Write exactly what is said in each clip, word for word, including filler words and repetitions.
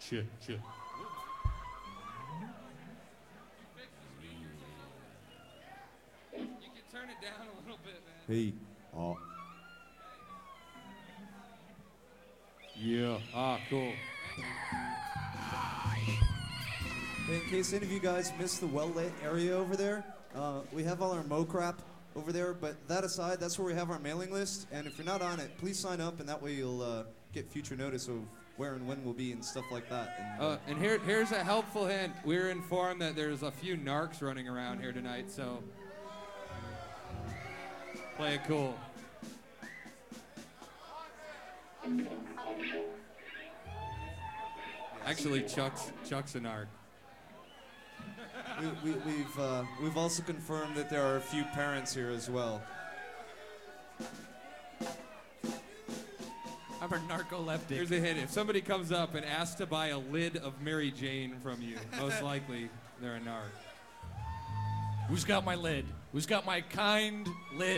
Shit, shit. You can turn it down a little bit, man. Hey. Oh. Yeah. Ah, cool. In case any of you guys missed the well-lit area over there, uh, we have all our Mo crap over there, but that aside, that's where we have our mailing list, and if you're not on it, please sign up, and that way you'll uh, get future notice of where and when we'll be and stuff like that. And, uh, Uh, and here, here's a helpful hint. We're informed that there's a few narcs running around here tonight, so play it cool. Actually, Chuck's, Chuck's a narc. we, we, we've, uh, we've also confirmed that there are a few parents here as well. I'm a narcoleptic. Here's a hint. If somebody comes up and asks to buy a lid of Mary Jane from you, most likely they're a narc. Who's got my lid? Who's got my kind lid?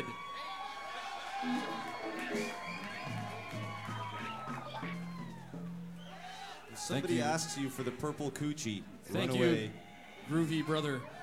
If somebody you. asks you for the purple coochie, Thank run you, away. groovy brother.